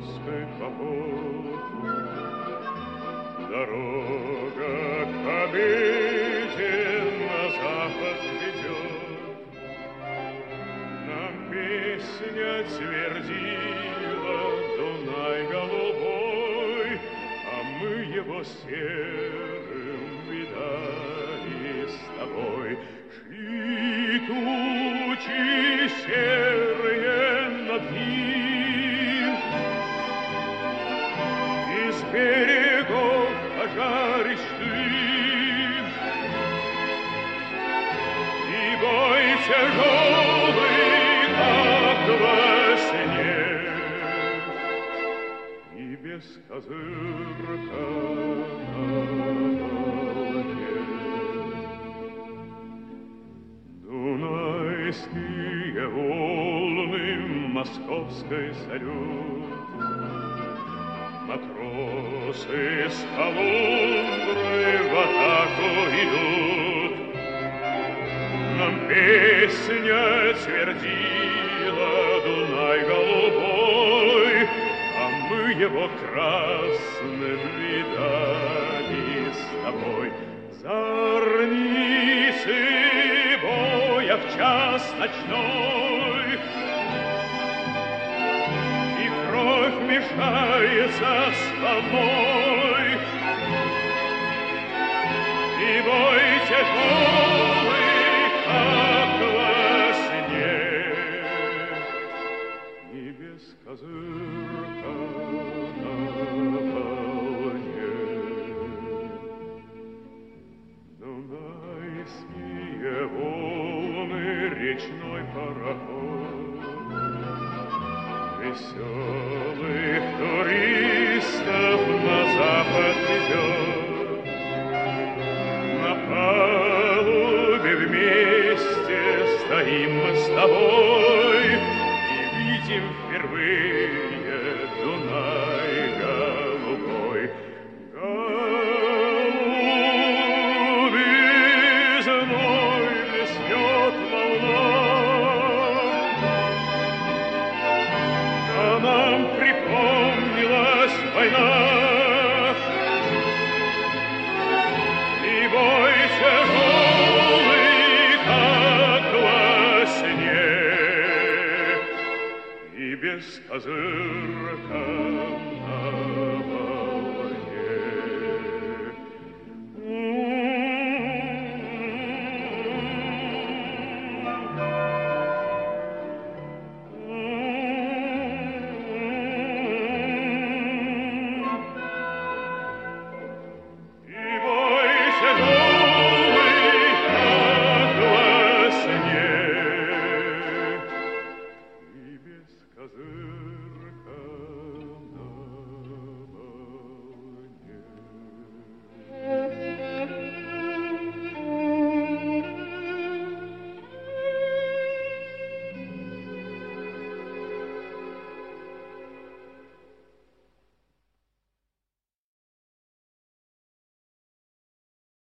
московской поход. Дорога к победе на запад ведет. Нам песня твердила Дунай голубой, а мы его серым видали с тобой. Шли тучи серые над ним, из берегов пожаристый, и бой тяжелый, как во сне, и без козырка на волне. Дунайские волны московской салют, матросы с Колумбры в атаку идут. Нам песня твердила Дунай голубой, а мы его красным видали с тобой. Зорницы боя в час ночной, и кровь мешается с волной, и бой тяжелый, как во сне, и без козырка на волне. Дунайские волны, речной пароход, веселых туристов на запад везет. На палубе вместе стоим мы с тобой и видим впервые Дунай голубой. Голубизной блеснет волна, а нам припомнилась война, и бой тяжелый, как во сне, и без козырка на